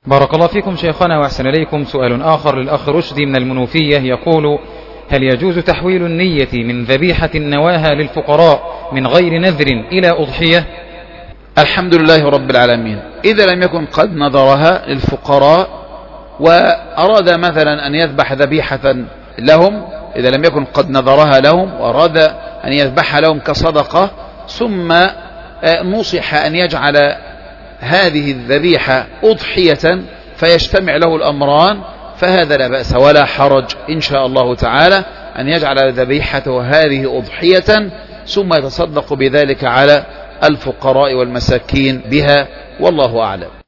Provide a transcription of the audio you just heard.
بارك الله فيكم شيخنا وأحسن إليكم. سؤال آخر للأخ رشدي من المنوفية يقول: هل يجوز تحويل النية من ذبيحة نواها للفقراء من غير نذر إلى أضحية؟ الحمد لله رب العالمين. إذا لم يكن قد نذرها للفقراء وأراد مثلا أن يذبح ذبيحة لهم، إذا لم يكن قد نذرها لهم وأراد أن يذبح لهم كصدقة، ثم نصح أن يجعل هذه الذبيحة أضحية فيجتمع له الأمران، فهذا لا بأس ولا حرج إن شاء الله تعالى أن يجعل ذبيحته هذه أضحية ثم يتصدق بذلك على الفقراء والمساكين بها، والله أعلم.